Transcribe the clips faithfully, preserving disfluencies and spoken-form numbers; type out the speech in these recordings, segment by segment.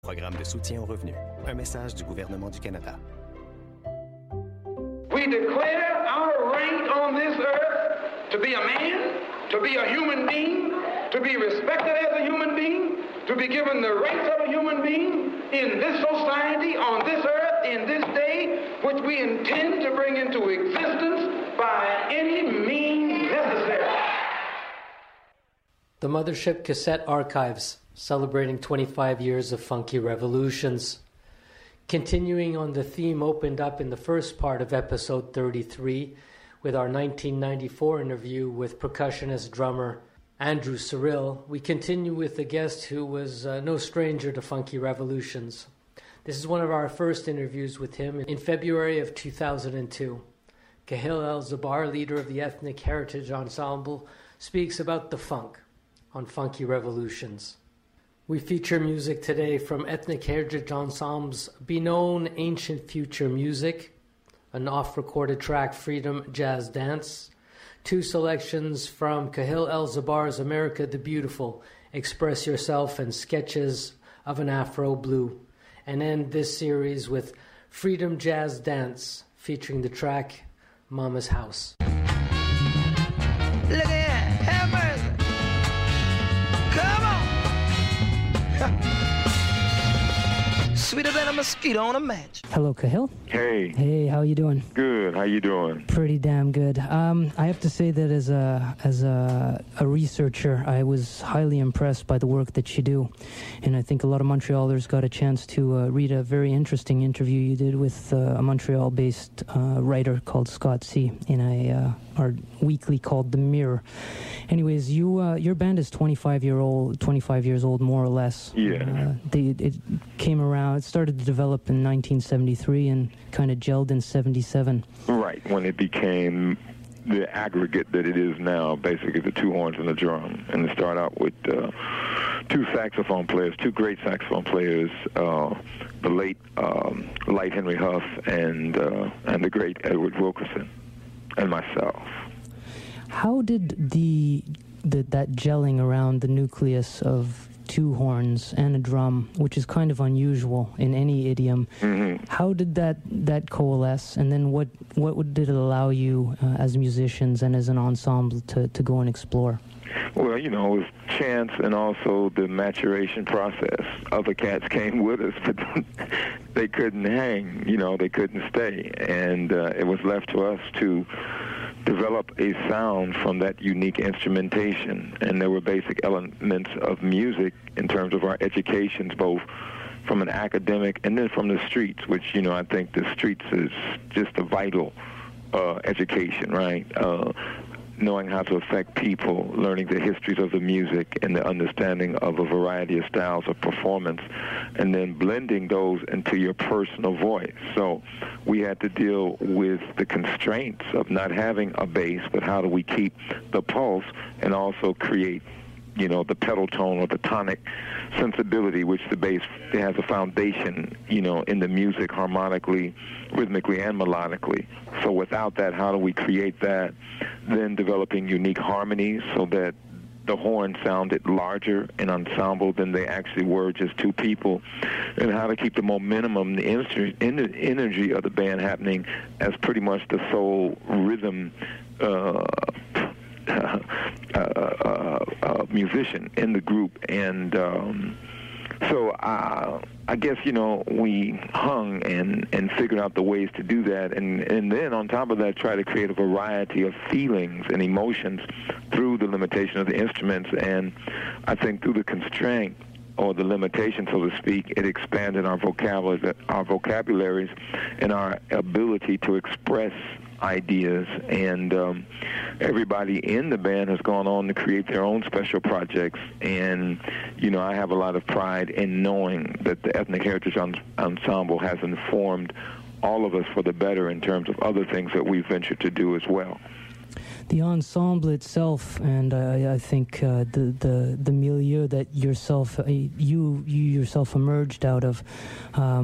Programme de soutien aux revenus. Un message du gouvernement du Canada. We declare our right on this earth to be a man, to be a human being, to be respected as a human being, to be given the rights of a human being in this society, on this earth, in this day, which we intend to bring into existence by any means necessary. The Mothership Cassette Archives, celebrating twenty-five years of funky revolutions. Continuing on the theme opened up in the first part of episode thirty-three with our nineteen ninety-four interview with percussionist drummer Andrew Cyrille, we continue with a guest who was uh, no stranger to funky revolutions. This is one of our first interviews with him in February of two thousand two. Kahil El-Zabar, leader of the Ethnic Heritage Ensemble, speaks about the funk on Funky Revolutions. We feature music today from Ethnic Heritage Ensemble's Be Known Ancient Future Music, an off-recorded track, Freedom Jazz Dance, two selections from Kahil El-Zabar's America the Beautiful, Express Yourself, and Sketches of an Afro Blue, and end this series with Freedom Jazz Dance, featuring the track Mama's House. Look at that, have mercy. Come on. Sweeter than a mosquito on a match. Hello, Kahil. Hey. Hey, how you doing? Good. How you doing? Pretty damn good. Um, I have to say that as a as a, a researcher, I was highly impressed by the work that you do, and I think a lot of Montrealers got a chance to uh, read a very interesting interview you did with uh, a Montreal-based uh, writer called Scott C. in a uh, our weekly called The Mirror. Anyways, you uh, your band is twenty-five year old, twenty-five years old, more or less. Yeah. Uh, they, it came around. It started to develop in nineteen seventy-three and kind of gelled in seventy-seven. Right, when it became the aggregate that it is now, basically the two horns and the drum. And it started out with uh, two saxophone players, two great saxophone players, uh, the late um, Light Henry Huff and uh, and the great Edward Wilkerson, and myself. How did the, the that gelling around the nucleus of two horns and a drum, which is kind of unusual in any idiom, mm-hmm. how did that, that coalesce? And then what, what did it allow you uh, as musicians and as an ensemble to, to go and explore? Well, you know, it was chance and also the maturation process. Other cats came with us, but they couldn't hang, you know, they couldn't stay. And uh, it was left to us to develop a sound from that unique instrumentation. And there were basic elements of music in terms of our educations, both from an academic and then from the streets, which, you know, I think the streets is just a vital uh, education, right? Uh, knowing how to affect people, learning the histories of the music and the understanding of a variety of styles of performance, and then blending those into your personal voice. So we had to deal with the constraints of not having a bass, but how do we keep the pulse and also create, you know, the pedal tone or the tonic sensibility, which the bass has a foundation, you know, in the music harmonically, rhythmically, and melodically. So without that, how do we create that? Then developing unique harmonies so that the horn sounded larger in ensemble than they actually were, just two people, and how to keep the momentum, the energy of the band happening as pretty much the sole rhythm uh, uh, uh, uh, musician in the group. And um, so uh, I guess, you know, we hung and, and figured out the ways to do that, and, and then on top of that try to create a variety of feelings and emotions through the limitation of the instruments. And I think through the constraint or the limitation, so to speak, it expanded our vocabularies, our vocabularies and our ability to express ideas. And um, everybody in the band has gone on to create their own special projects. And, you know, I have a lot of pride in knowing that the Ethnic Heritage Ensemble has informed all of us for the better in terms of other things that we've ventured to do as well. The ensemble itself, and uh, I think uh, the, the the milieu that yourself uh, you you yourself emerged out of, um,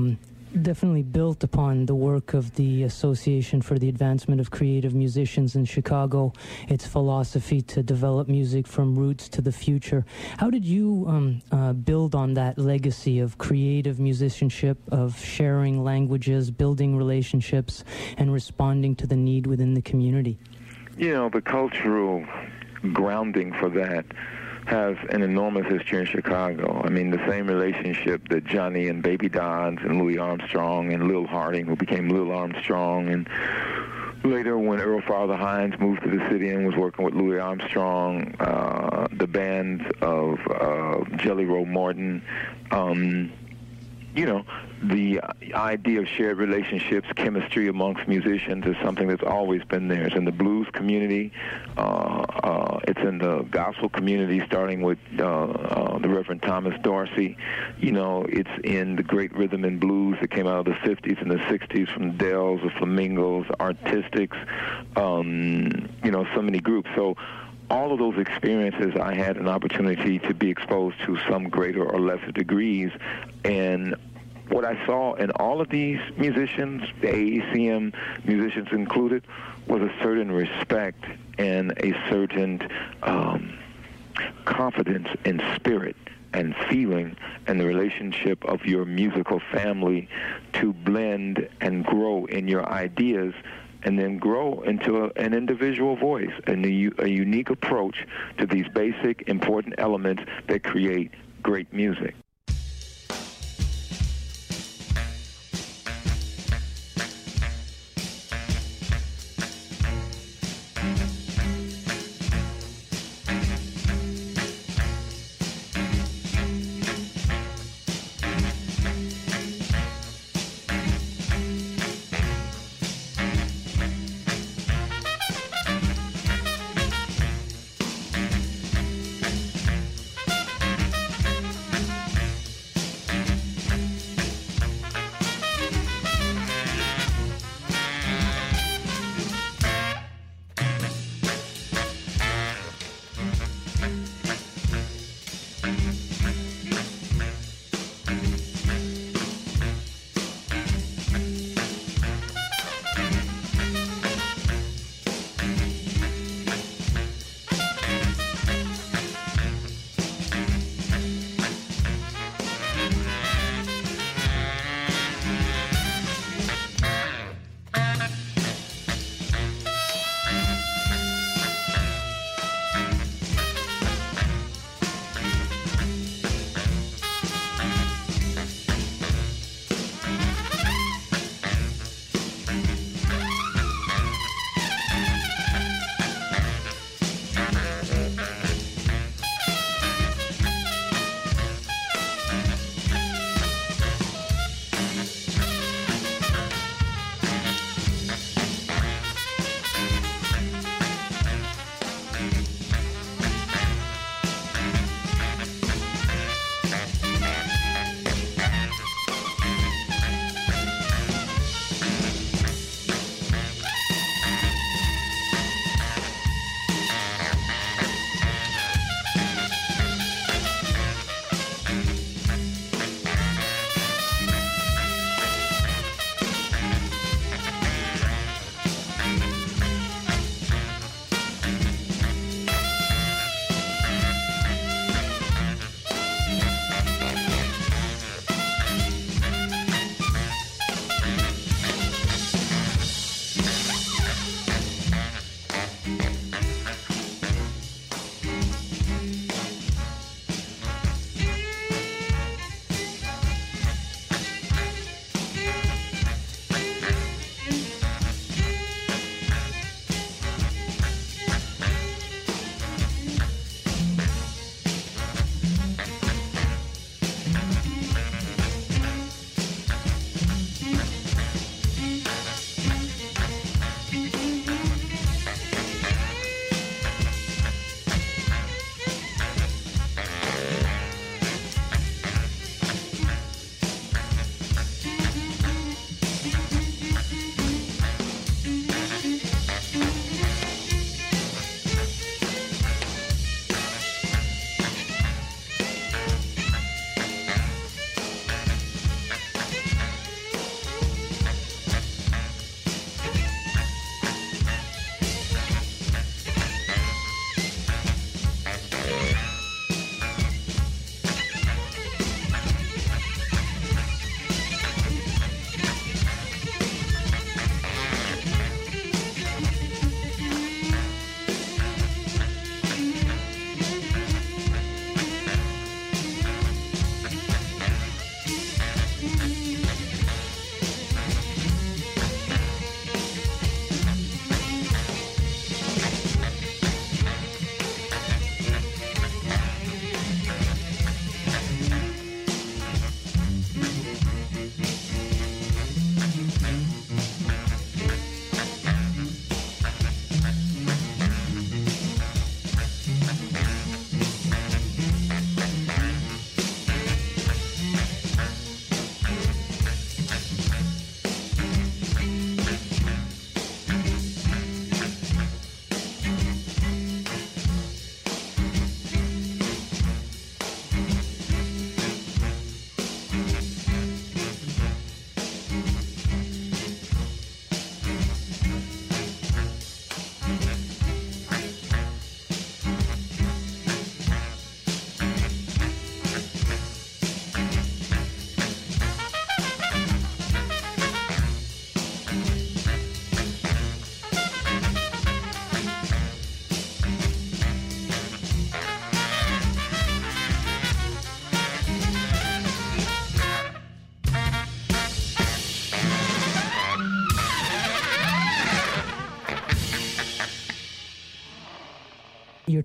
definitely built upon the work of the Association for the Advancement of Creative Musicians in Chicago, its philosophy to develop music from roots to the future. How did you um, uh, build on that legacy of creative musicianship, of sharing languages, building relationships, and responding to the need within the community? You know, the cultural grounding for that has an enormous history in Chicago. I mean, the same relationship that Johnny and Baby Dodds and Louis Armstrong and Lil Harding, who became Lil Armstrong, and later when Earl Father Hines moved to the city and was working with Louis Armstrong, uh, the bands of uh, Jelly Roll Morton, um, you know, the idea of shared relationships, chemistry amongst musicians is something that's always been there. It's in the blues community. Uh, uh, it's in the gospel community, starting with uh, uh, the Reverend Thomas Dorsey. You know, it's in the great rhythm and blues that came out of the fifties and the sixties from the Dells, the Flamingos, Artistics, um, you know, so many groups. So all of those experiences, I had an opportunity to be exposed to some greater or lesser degrees. And what I saw in all of these musicians, the A E C M musicians included, was a certain respect and a certain um, confidence in spirit and feeling and the relationship of your musical family to blend and grow in your ideas and then grow into a, an individual voice and a, a unique approach to these basic, important elements that create great music.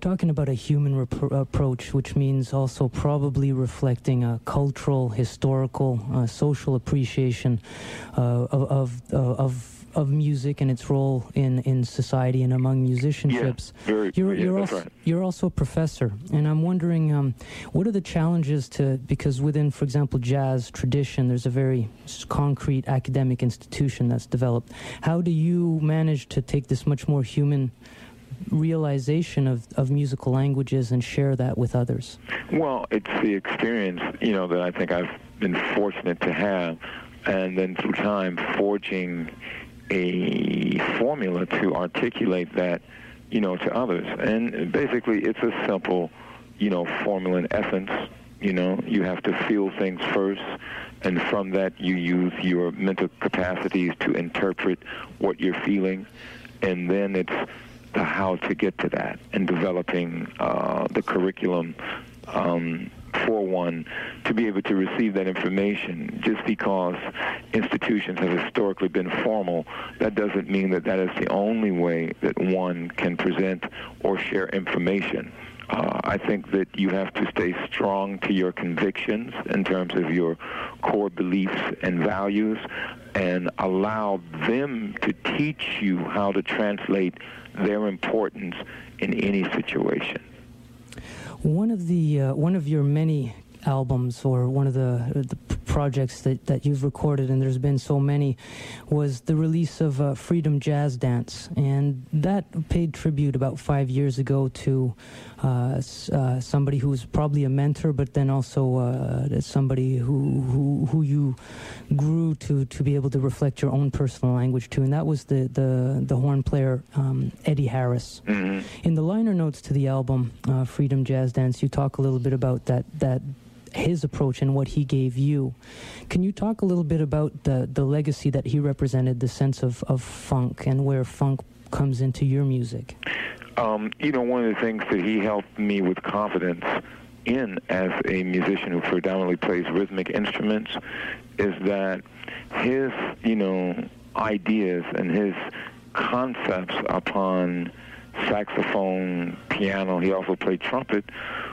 talking about a human rep- approach, which means also probably reflecting a cultural, historical, uh, social appreciation uh, of of, uh, of of music and its role in, in society and among musicianships. Yeah, very, you're yeah, you're that's also right. you're also a professor, and I'm wondering um, what are the challenges to, because within, for example, jazz tradition, there's a very concrete academic institution that's developed. How do you manage to take this much more human realization of, of musical languages and share that with others? Well, it's the experience, you know, that I think I've been fortunate to have, and then through time forging a formula to articulate that, you know, to others. And basically it's a simple, you know, formula in essence. You know, you have to feel things first, and from that you use your mental capacities to interpret what you're feeling, and then it's the how to get to that, and developing uh, the curriculum um, for one to be able to receive that information. Just because institutions have historically been formal, that doesn't mean that that is the only way that one can present or share information. Uh, I think that you have to stay strong to your convictions in terms of your core beliefs and values, and allow them to teach you how to translate their importance in any situation. One of the uh, one of your many albums, or one of the, the projects that, that you've recorded, and there's been so many, was the release of uh, Freedom Jazz Dance, and that paid tribute about five years ago to uh, uh, somebody who was probably a mentor, but then also uh, somebody who, who who you grew to to be able to reflect your own personal language to, and that was the the, the horn player um, Eddie Harris. Mm-hmm. In the liner notes to the album uh, Freedom Jazz Dance, you talk a little bit about that that. his approach and what he gave you. Can you talk a little bit about the, the legacy that he represented, the sense of, of funk, and where funk comes into your music? Um, you know, one of the things that he helped me with confidence in as a musician who predominantly plays rhythmic instruments is that his, you know, ideas and his concepts upon saxophone, piano, he also played trumpet,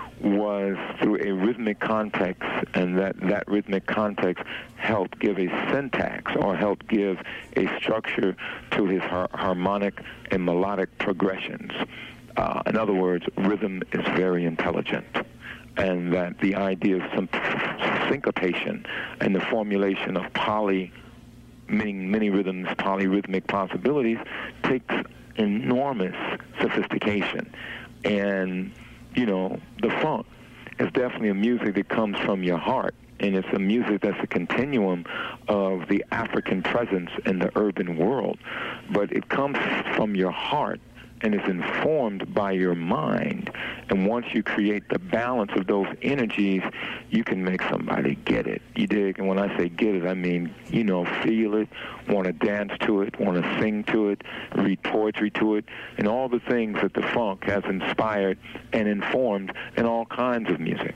was through a rhythmic context, and that, that rhythmic context helped give a syntax, or helped give a structure to his har- harmonic and melodic progressions. Uh, in other words, rhythm is very intelligent, and that the idea of some syncopation and the formulation of poly, meaning many rhythms, polyrhythmic possibilities, takes enormous sophistication. And you know, the funk is definitely a music that comes from your heart, and it's a music that's a continuum of the African presence in the urban world. But it comes from your heart, and is informed by your mind. And once you create the balance of those energies, you can make somebody get it. You dig? And when I say get it, I mean, you know, feel it, want to dance to it, want to sing to it, read poetry to it, and all the things that the funk has inspired and informed in all kinds of music.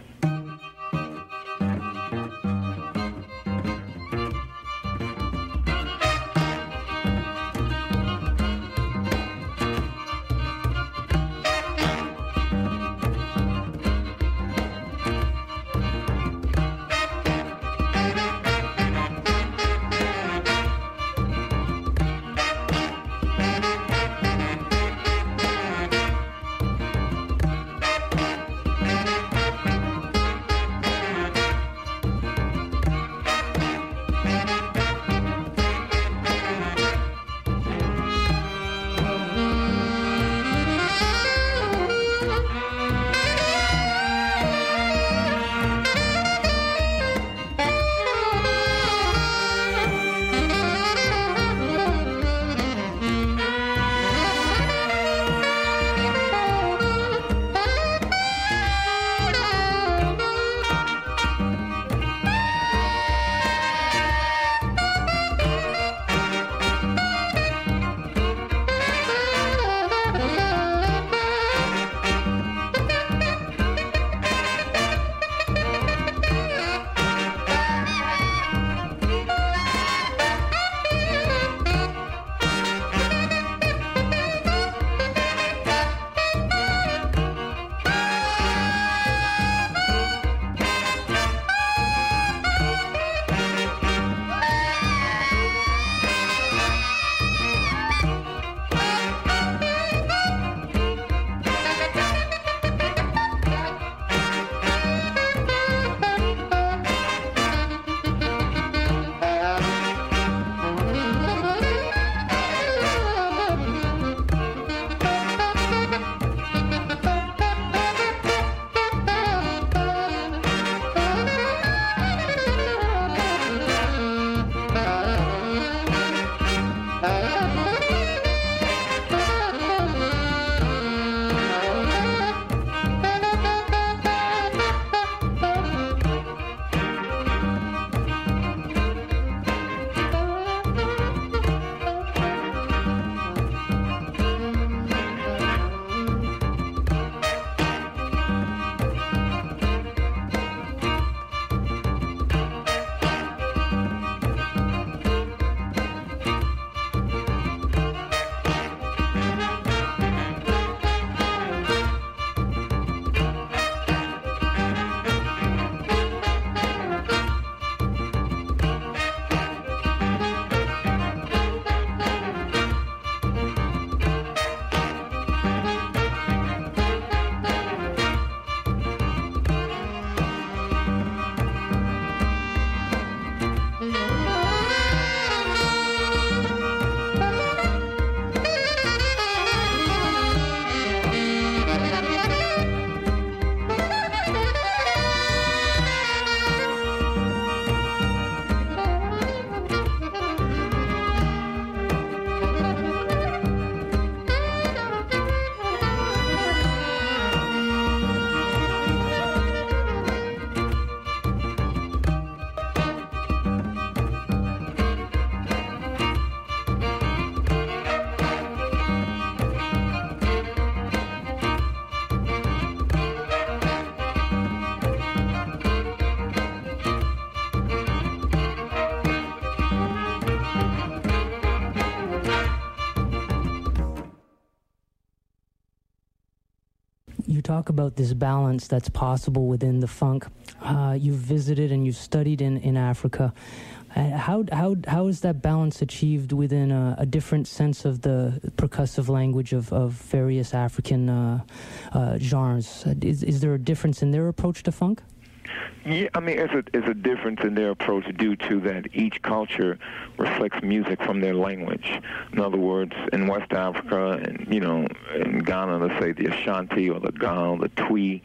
talk about this balance that's possible within the funk. Uh, you've visited and you've studied in, in Africa. Uh, how how how is that balance achieved within a, a different sense of the percussive language of, of various African uh, uh, genres? Is is there a difference in their approach to funk? Yeah, I mean, it's a, it's a difference in their approach due to that each culture reflects music from their language. In other words, in West Africa and, you know, in Ghana, let's say the Ashanti or the Ghana, the Twi,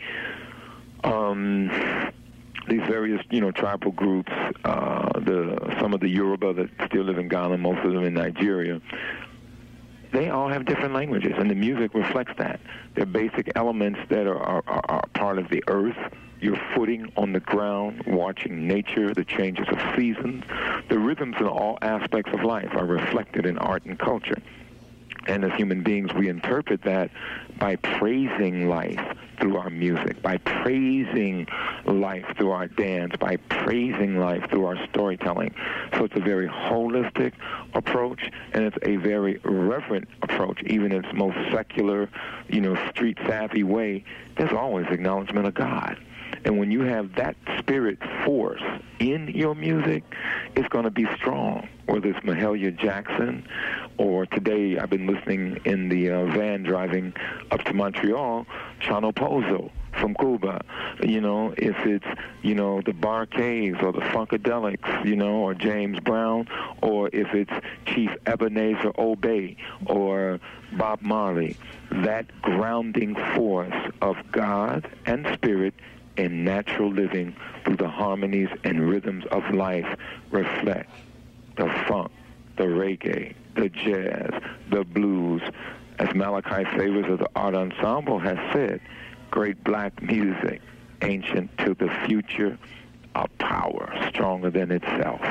um, these various, you know, tribal groups, uh, the some of the Yoruba that still live in Ghana, most of them in Nigeria, they all have different languages, and the music reflects that. They're basic elements that are, are, are part of the earth, your footing on the ground, watching nature, the changes of seasons. The rhythms in all aspects of life are reflected in art and culture. And as human beings, we interpret that by praising life through our music, by praising life through our dance, by praising life through our storytelling. So it's a very holistic approach, and it's a very reverent approach. Even in its most secular, you know, street-savvy way, there's always acknowledgement of God. And when you have that spirit force in your music, it's going to be strong. Whether it's Mahalia Jackson, or today I've been listening in the uh, van driving up to Montreal, Chano Pozo from Cuba. You know, if it's, you know, the Bar-Kays or the Funkadelics, you know, or James Brown, or if it's Chief Ebenezer Obey or Bob Marley, that grounding force of God and spirit and natural living through the harmonies and rhythms of life reflect the funk, the reggae, the jazz, the blues. As Malachi Savers of the Art Ensemble has said, great black music, ancient to the future, a power stronger than itself.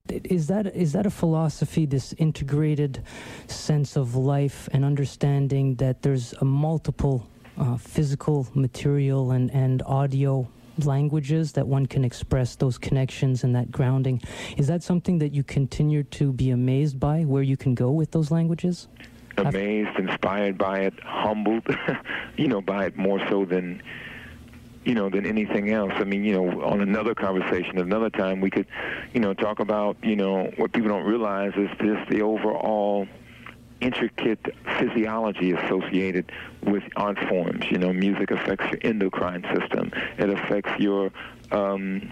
is that is that a philosophy, this integrated sense of life and understanding that there's a multiple uh, physical, material, and, and audio languages that one can express those connections and that grounding? Is that something that you continue to be amazed by, where you can go with those languages? Amazed, inspired by it, humbled, you know, by it more so than, you know, than anything else. I mean, you know, on another conversation, another time, we could, you know, talk about, you know, what people don't realize is just the overall intricate physiology associated with art forms. You know, music affects your endocrine system. It affects your um,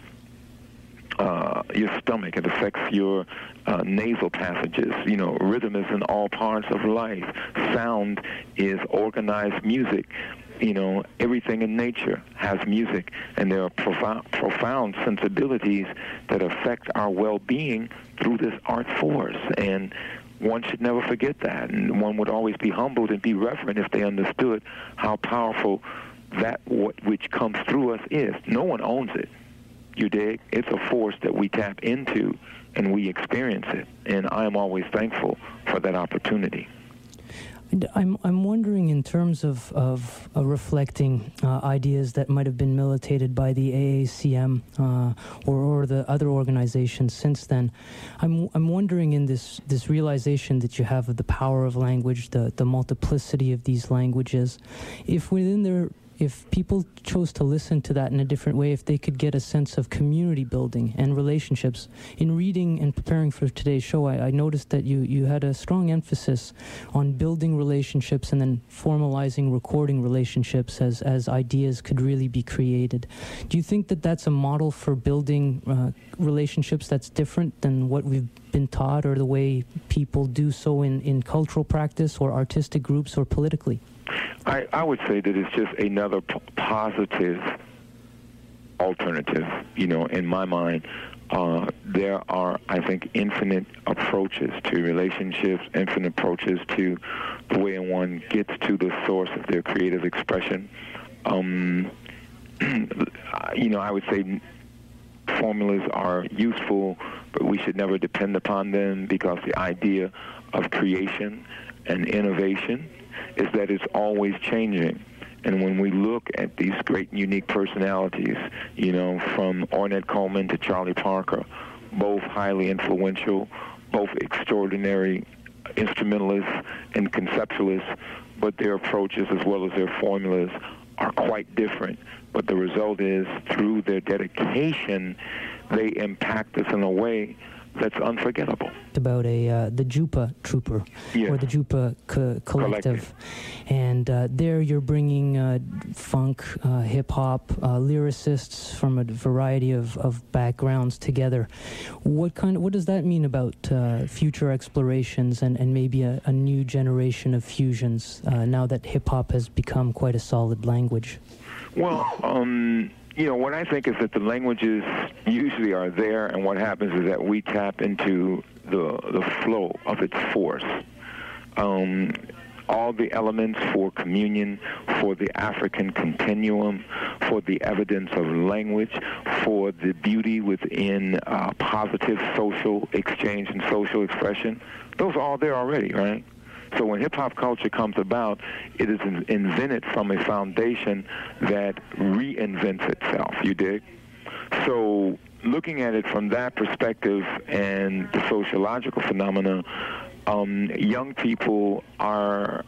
uh, your stomach. It affects your uh, nasal passages. You know, rhythm is in all parts of life. Sound is organized music. You know, everything in nature has music, and there are profound, profound sensibilities that affect our well-being through this art force. And one should never forget that, and one would always be humbled and be reverent if they understood how powerful that what which comes through us is. No one owns it, you dig? It's a force that we tap into, and we experience it, and I am always thankful for that opportunity. I'm I'm wondering, in terms of of uh, reflecting uh, ideas that might have been militated by the A A C M uh, or or the other organizations since then. I'm I'm wondering, in this this realization that you have of the power of language, the the multiplicity of these languages, if within their if people chose to listen to that in a different way, if they could get a sense of community building and relationships. In reading and preparing for today's show, I, I noticed that you, you had a strong emphasis on building relationships and then formalizing, recording relationships as, as ideas could really be created. Do you think that that's a model for building uh, relationships that's different than what we've been taught, or the way people do so in, in cultural practice or artistic groups or politically? I, I would say that it's just another p- positive alternative. You know, in my mind, uh, there are, I think, infinite approaches to relationships, infinite approaches to the way one gets to the source of their creative expression. Um, you know, I would say formulas are useful, but we should never depend upon them, because the idea of creation and innovation is that it's always changing. And when we look at these great and unique personalities, you know, from Ornette Coleman to Charlie Parker, both highly influential, both extraordinary instrumentalists and conceptualists, but their approaches as well as their formulas are quite different. But the result is, through their dedication, they impact us in a way that's unforgettable. About a uh, the Jupa Trooper, yes. or the Jupa co- Collective. Collective, and uh, there you're bringing uh, funk, uh, hip hop, uh, lyricists from a variety of, of backgrounds together. What kind? What does that mean about uh, future explorations and, and maybe a, a new generation of fusions uh, now that hip hop has become quite a solid language? Well, um. You know, what I think is that the languages usually are there, and what happens is that we tap into the the flow of its force. Um, all the elements for communion, for the African continuum, for the evidence of language, for the beauty within uh, positive social exchange and social expression, those are all there already, right? So when hip-hop culture comes about, it is invented from a foundation that reinvents itself, you dig? So looking at it from that perspective and the sociological phenomena, um, young people are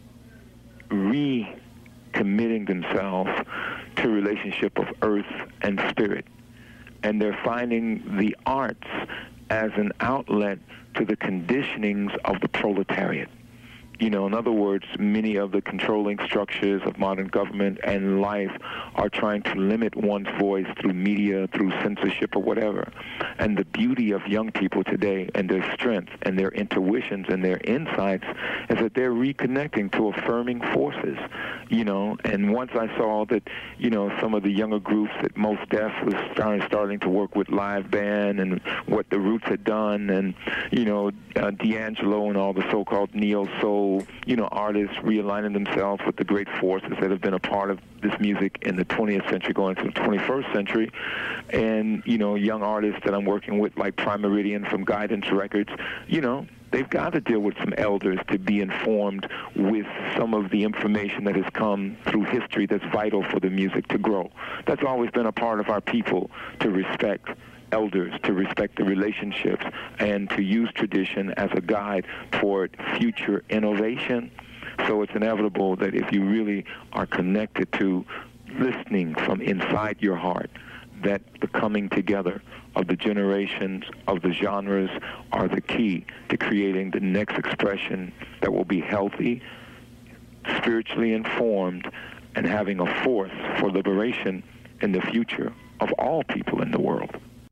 recommitting themselves to a relationship of earth and spirit. And they're finding the arts as an outlet to the conditionings of the proletariat. You know, in other words, many of the controlling structures of modern government and life are trying to limit one's voice through media, through censorship, or whatever. And the beauty of young people today and their strength and their intuitions and their insights is that they're reconnecting to affirming forces, you know. And once I saw that, you know, some of the younger groups that Mos Def was starting, starting to work with live band and what the Roots had done, and, you know, uh, D'Angelo and all the so-called neo-soul also, you know, artists realigning themselves with the great forces that have been a part of this music in the twentieth century going to the twenty-first century. And, you know, young artists that I'm working with, like Prime Meridian from Guidance Records, you know, they've got to deal with some elders to be informed with some of the information that has come through history that's vital for the music to grow. That's always been a part of our people, to respect elders, to respect the relationships, and to use tradition as a guide toward future innovation. So it's inevitable that if you really are connected to listening from inside your heart, that the coming together of the generations, of the genres, are the key to creating the next expression that will be healthy, spiritually informed, and having a force for liberation in the future of all people in the world.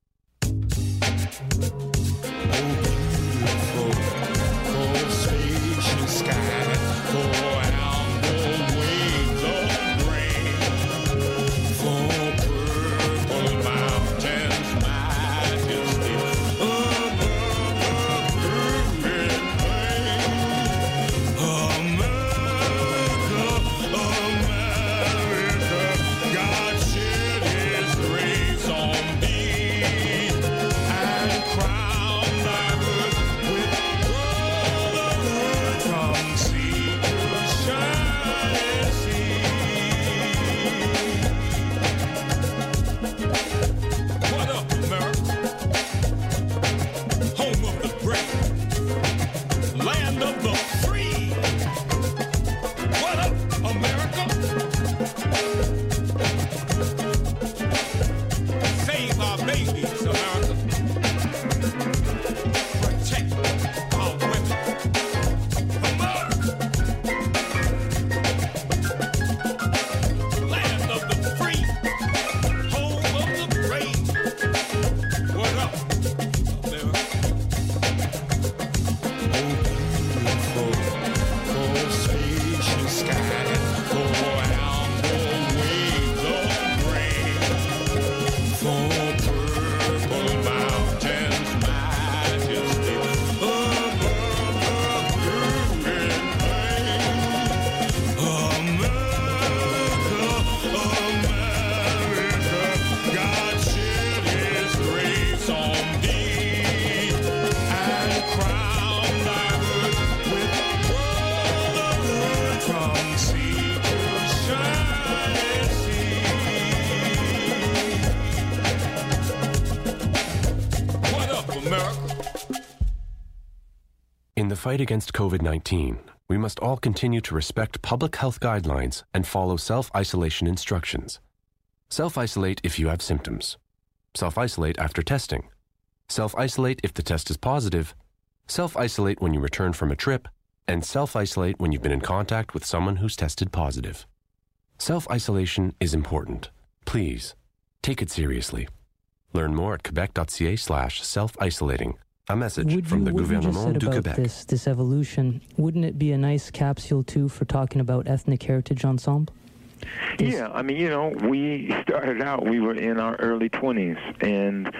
In the fight against COVID nineteen, we must all continue to respect public health guidelines and follow self-isolation instructions. Self-isolate if you have symptoms. Self-isolate after testing. Self-isolate if the test is positive. Self-isolate when you return from a trip. And self-isolate when you've been in contact with someone who's tested positive. Self-isolation is important. Please, take it seriously. Learn more at quebec.ca slash self-isolating. A message Would from you, the what you just Gouvernement said du about Québec. This, this evolution, wouldn't it be a nice capsule, too, for talking about Ethnic Heritage Ensemble? This- Yeah, I mean, you know, we started out, we were in our early twenties, and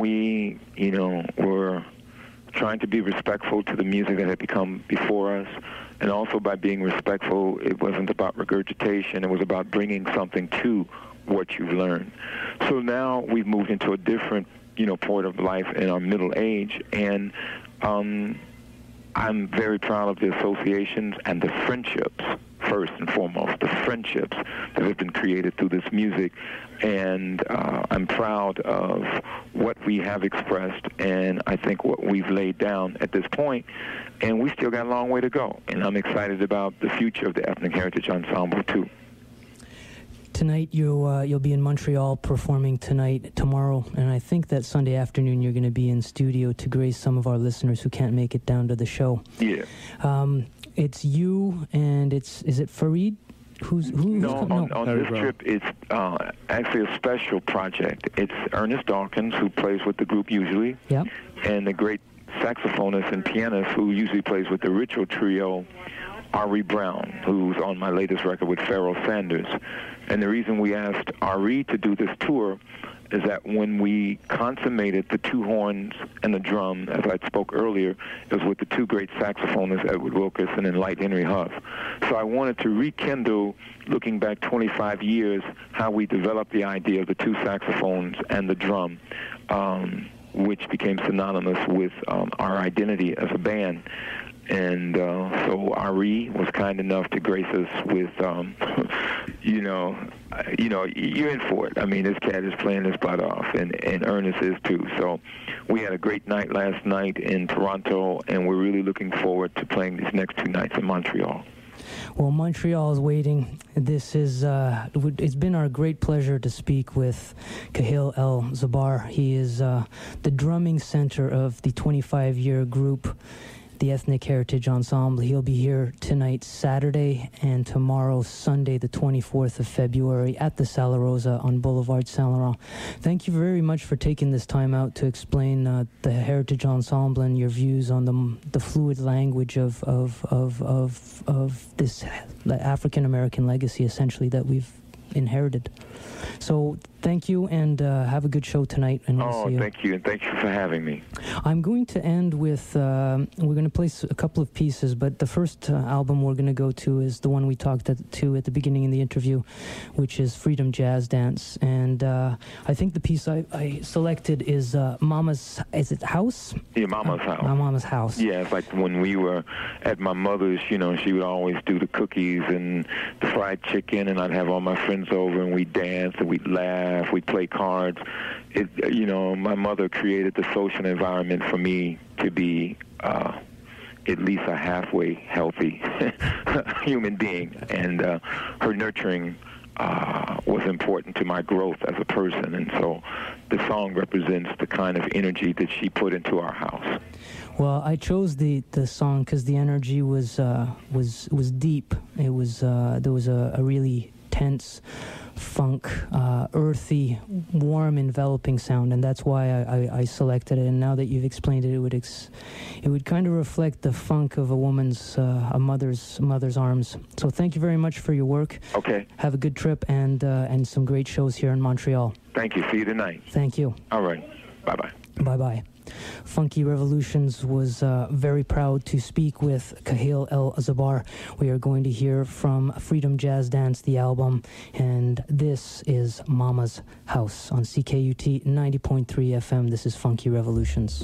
we, you know, were trying to be respectful to the music that had become before us, and also by being respectful, it wasn't about regurgitation, it was about bringing something to what you've learned. So now we've moved into a different, you know, point of life in our middle age, and um, I'm very proud of the associations and the friendships, first and foremost, the friendships that have been created through this music, and uh, I'm proud of what we have expressed, and I think what we've laid down at this point, and we still got a long way to go, and I'm excited about the future of the Ethnic Heritage Ensemble, too. Tonight, you'll, uh, you'll be in Montreal performing tonight, tomorrow, and I think that Sunday afternoon you're going to be in studio to grace some of our listeners who can't make it down to the show. Yeah. Um, it's you and it's, is it Farid? Who's, who, No, who's on, no. on this trip, it's uh, actually a special project. It's Ernest Dawkins, who plays with the group usually, Yep. and the great saxophonist and pianist who usually plays with the Ritual Trio, Ari Brown, who's on my latest record with Pharoah Sanders. And the reason we asked Ari to do this tour is that when we consummated the two horns and the drum, as I spoke earlier, it was with the two great saxophonists, Edward Wilkerson and Light Henry Huff. So I wanted to rekindle, looking back twenty-five years, how we developed the idea of the two saxophones and the drum, um, which became synonymous with um, our identity as a band. And uh, so Ari was kind enough to grace us with, um, you know, you know, you're in for it. I mean, this cat is playing his butt off, and, and Ernest is too. So we had a great night last night in Toronto, and we're really looking forward to playing these next two nights in Montreal. Well, Montreal is waiting. This is, uh, it's been our great pleasure to speak with Kahil El-Zabar. He is uh, the drumming center of the twenty-five-year group, the Ethnic Heritage Ensemble. He'll be here tonight, Saturday, and tomorrow, Sunday, the twenty-fourth of February, at the Sala Rosa on Boulevard Saint Laurent. Thank you very much for taking this time out to explain uh, the Heritage Ensemble and your views on the the fluid language of of of of, of this African American legacy, essentially, that we've inherited. So thank you, and uh, have a good show tonight. And we'll oh, see you. thank you, and thank you for having me. I'm going to end with, uh, we're going to play a couple of pieces, but the first uh, album we're going to go to is the one we talked at, to at the beginning in the interview, which is Freedom Jazz Dance. And uh, I think the piece I, I selected is uh, Mama's, is it House? Yeah, Mama's uh, House. My Mama's House. Yeah, it's like when we were at my mother's, you know, she would always do the cookies and the fried chicken, and I'd have all my friends over, and we'd dance, and we'd laugh, we'd play cards. It, you know, my mother created the social environment for me to be uh, at least a halfway healthy human being, and uh, her nurturing uh, was important to my growth as a person, and so the song represents the kind of energy that she put into our house. Well, I chose the, the song because the energy was uh, was was deep. It was uh, there was a, a really tense, funk, uh, earthy, warm, enveloping sound, and that's why I, I, I selected it. And now that you've explained it, it would ex- it would kind of reflect the funk of a woman's, uh, a mother's mother's arms. So thank you very much for your work. Okay. Have a good trip, and uh, and some great shows here in Montreal. Thank you. See you tonight. Thank you. All right. Bye bye. Bye bye. Funky Revolutions was uh, very proud to speak with Kahil El-Zabar. We are going to hear from Freedom Jazz Dance, the album, and this is Mama's House on C K U T ninety point three F M. This is Funky Revolutions.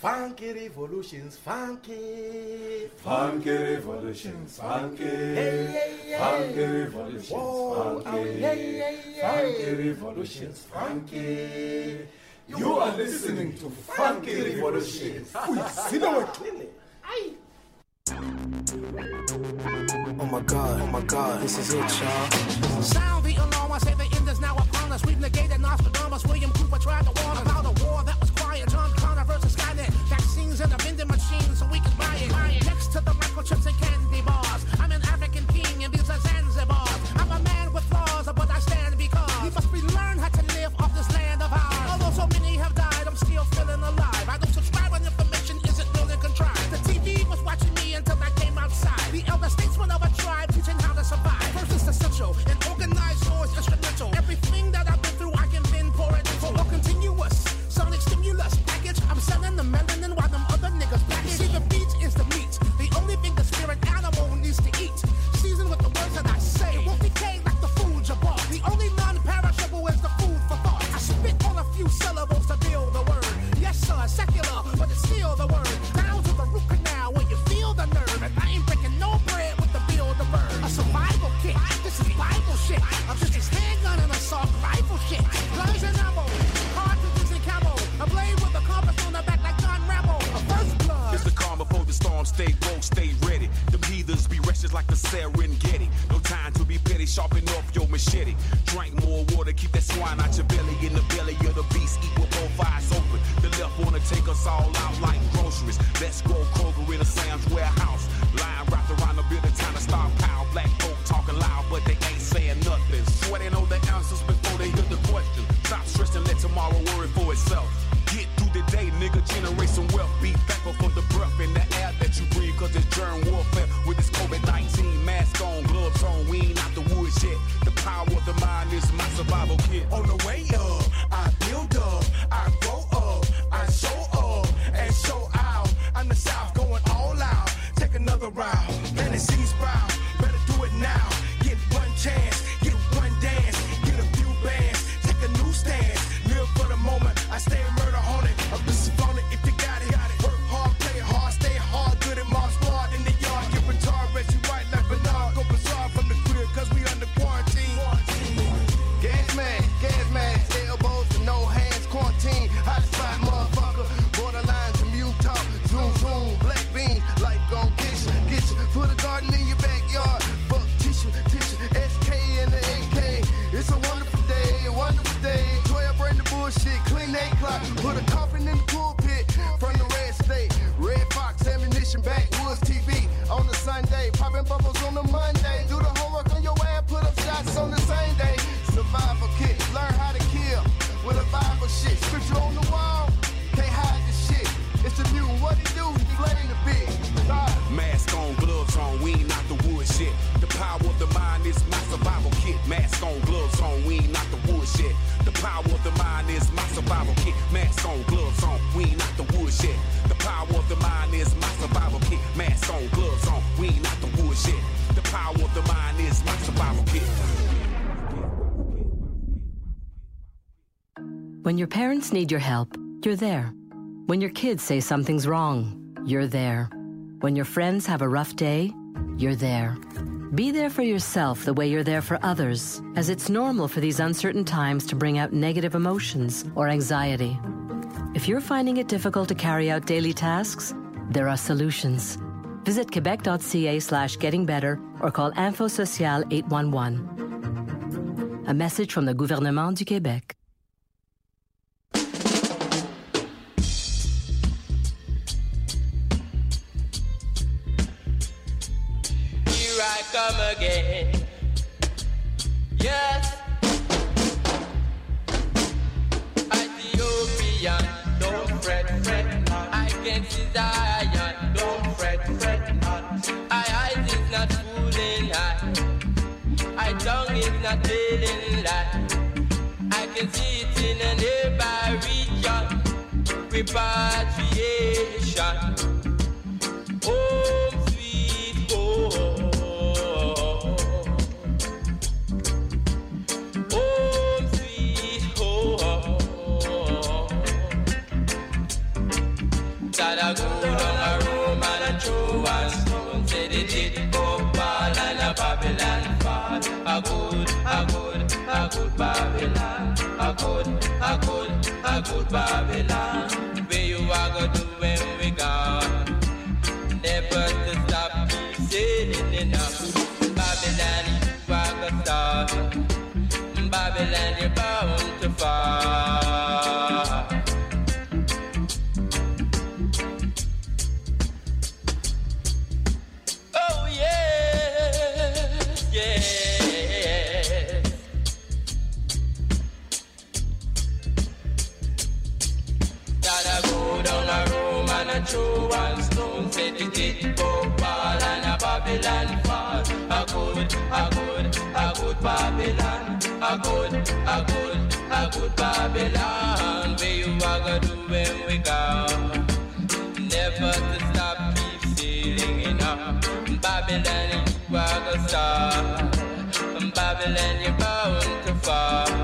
Funky revolutions, funky. Funky revolutions, funky. Hey, hey, hey. Funky revolutions, Whoa, funky. oh, yeah, yeah, yeah. Funky revolutions, funky. You are listening to Funky Revolutions. See that clearly. Aye. Oh my God, oh my God, this is it, y'all. Sound the alarm, I say the end is now upon us. We've negated Nostradamus, William Cooper tried to warn about a war that was quiet. John Connor versus Skynet. Vaccines in a vending machine so we can buy it. Buy it. Next to the microchips and candy bars. I'm an African king and these are Zanzibars. I'm a man with flaws, but I stand because we must relearn how to live off this land of ours. Although so many have died, I'm still feeling alive. I don't subscribe when information isn't real and contrived. The T V was watching me until I came outside. The elder statesman of a tribe teaching how to survive. First is essential and organized noise instrumental. Everything that I've been through, I can bend for it. For a continuous sonic stimulus package. I'm selling the melanin while them other niggas package. See, the beat is the meat. The only thing the spirit animal needs to eat. Seasoned with the words that I say. It won't decay like the food you bought. The only non-perishable is the food for thought. I spit on a few syllables to build the word. Yes, sir, secular, but it's still the word. Down to the root canal where you feel the nerve. And I ain't breaking no bread with the build the bird. A survival kit, this is Bible shit. I'm just a handgun and assault rifle shit. Guns and ammo, cartridges and camo. A blade with a compass on the back like John Rambo. A first blood. It's the calm before the storm. Stay woke, stay ready. Them heathens be wretched like the Serengeti. No time to be petty, sharpen up your machete. Drink more water, keep that swine out your belly. In the belly of the beast, equal both eyes open. The left wanna take us all out like groceries. Let's go Kroger in a Sam's warehouse. Line wrapped around the building, time to start power. Black folk talking loud, but they ain't saying nothing. Swear they know the answers before they hear the question. Stop stressing, let tomorrow worry for itself. Get through the day, nigga, generate some wealth. Be thankful for the breath in the air that you breathe, cause it's germ warfare. With this COVID nineteen mask on, gloves on, we ain't out the woods yet. The power of the mind is my survival kit. On the way up, I build up, I grow up, I show up, and show out. I'm the South going all out. Take another round, plant a seed sprout. Better do it now. Get one chance, get one dance, get a few bands, take a new stance. Live for the moment, I stay murder on it. I'm just on it if you got it. Work hard, play hard, stay hard, good at Mars Squad in the yard. Get retarded, rest you right like Bernard. Go bizarre from the crib, cause we under quarantine. Gas man, gas mask, elbows and no hands, quarantine. Hot spot, motherfucker. Borderline commute talk, zoom, zoom, black bean. Life gon' get you, get you. Put a garden in your backyard. Fuck tissue, tissue, S K and the A K. It's a wonderful day, a wonderful day. twelve bring the bullshit, clean eight clock. Put a coffin in the pulpit from the red state. Red Fox, ammunition, backwoods T V. On the Sunday, popping bubbles on the Monday. Do the homework on your ass, put up shots on the same day. Survival kit, learn how to kill with a Bible shit. Scripture on the wall, can't hide the shit. It's the new, what it do, he flame the big. Mask on, gloves on, we ain't out the woods yet. The power of the mind is my survival kit. Mask on, gloves on, we ain't out the woods yet. The power of the mind is my survival kit. Mask on, gloves on, we ain't out the woods yet. The power of the mind is my survival kit. Mask on, gloves on, we ain't out the woods yet. The power of the mind is my survival kit. When your parents need your help, you're there. When your kids say something's wrong, you're there. When your friends have a rough day, you're there. Be there for yourself the way you're there for others, as it's normal for these uncertain times to bring out negative emotions or anxiety. If you're finding it difficult to carry out daily tasks, there are solutions. Visit quebec.ca slash getting better or call Info Social eight one one. A message from the Gouvernement du Québec. I come again. Yes, Ethiopian, don't fret, fret not. I can see Zion, don't fret, fret not. I eyes is not fooling eye. I tongue is not telling lie. I can see it in a nearby region. Repatriation. Home sweet home. I go down a room and I throw one stone. Say they did go fall and a Babylon fall. A good, a good, a good Babylon. A good, a good, a good Babylon. Where you are going to when we gone? Never to stop, keep sailing enough. Babylon, you are going to start. Babylon, you're bound to fall. Oh yes, yes. Gotta go down a room and a throw one stone. Say the did go fall and a Babylon fall. A good, a good, a good Babylon. A good, a good, a good Babylon. Where you are gonna do when we go? Never to stop, keep sailing enough. Babylon, you are gonna start. Babylon, you're bound to fall.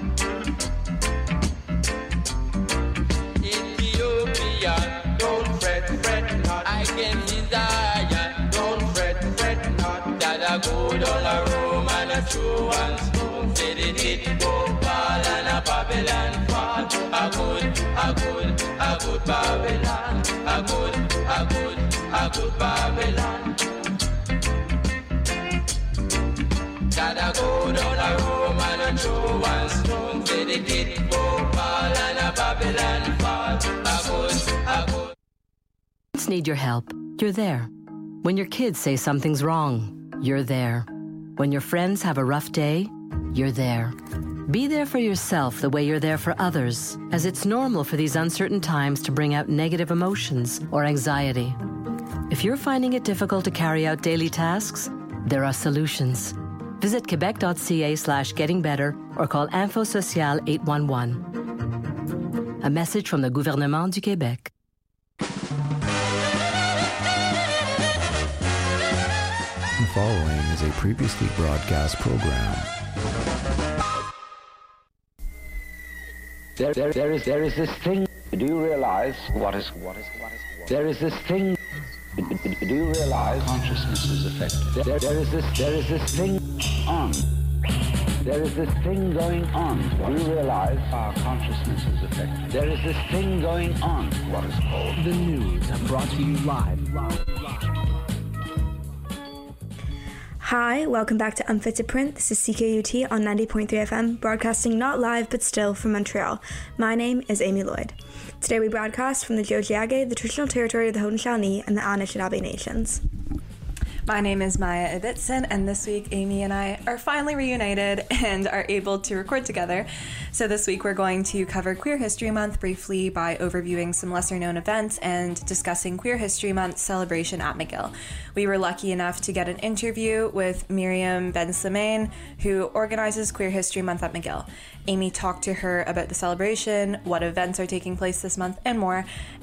Ethiopia, don't fret, fret not. I can see Zion, don't fret, fret not. That I go down a room and a throw one stone. Say they did go fall and a Babylon fall. A good, a good, a good Babylon. A good, a good, a good Babylon. Gotta go down a room and a throw one stone. Say they did go fall and a Babylon fall. A good, a good. Parents need your help. You're there. When your kids say something's wrong, you're there. When your friends have a rough day, you're there. Be there for yourself the way you're there for others, as it's normal for these uncertain times to bring out negative emotions or anxiety. If you're finding it difficult to carry out daily tasks, there are solutions. Visit quebec.ca slash getting better or call Info Social eight one one. A message from the Gouvernement du Québec. The following is a previously broadcast program. There, there, there is, there is this thing. Do you realize what is, what is, what is, what is? There is this thing. Do you realize consciousness is affected? There, there is this, there is this thing on. There is this thing going on. Do you realize our consciousness is affected? There is this thing going on. What is called the news, brought to you live. live, live. Hi, welcome back to Unfit to Print. This is C K U T on ninety point three F M, broadcasting not live but still from Montreal. My name is Amy Lloyd. Today we broadcast from the Tiohtià:ke, the traditional territory of the Haudenosaunee and the Anishinaabe Nations. My name is Maya Ibbitson, and this week Amy and I are finally reunited and are able to record together. So this week we're going to cover Queer History Month briefly by overviewing some lesser-known events and discussing Queer History Month celebration at McGill. We were lucky enough to get an interview with Miriam Ben-Slimane, who organizes Queer History Month at McGill. Amy talked to her about the celebration, what events are taking place this month, and more.